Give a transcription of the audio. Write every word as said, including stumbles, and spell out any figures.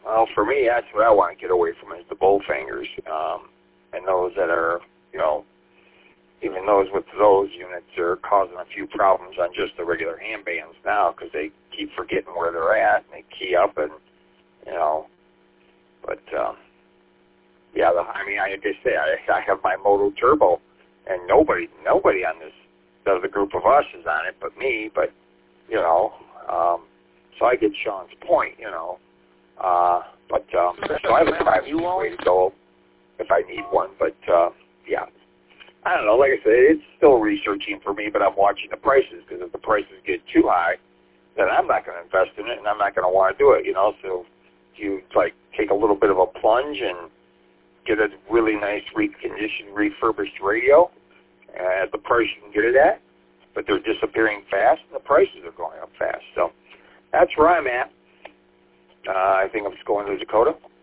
Well, for me, that's what I want to get away from is the Bullfingers, um, and those that are, you know, even those with those units are causing a few problems on just the regular handbands now because they keep forgetting where they're at and they key up and, you know, but, um, yeah, the, I mean, I, like I say, I, I have my Moto Turbo, and nobody, nobody on this, the group of us is on it but me, but, you know, um, so I get Sean's point, you know, uh, but, um, so I have a private way to go if I need one, but, uh, yeah, I don't know, like I said, it's still researching for me, but I'm watching the prices, because if the prices get too high, then I'm not going to invest in it, and I'm not going to want to do it, you know, so if you, like, take a little bit of a plunge and get a really nice reconditioned, refurbished radio at the price you can get it at, but they're disappearing fast, and the prices are going up fast. So that's where I'm at. Uh, I think I'm just going to Dakota.